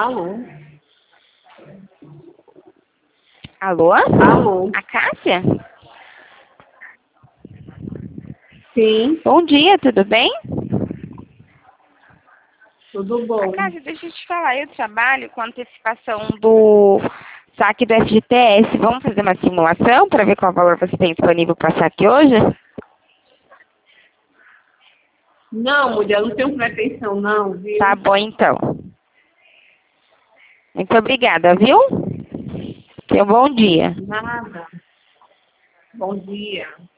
Alô? Alô? Alô? A Cássia? Sim, Bom dia, tudo bem? tudo A bom. Cássia, deixa eu te falar, eu trabalho com antecipação do saque do FGTS. Vamos fazer uma simulação para ver qual valor você tem disponível para saque hoje? Não, mulher, não tenho pretensão não, viu? Tá bom, então. Muito obrigada, viu? Tenha um bom dia. Nada. Bom dia.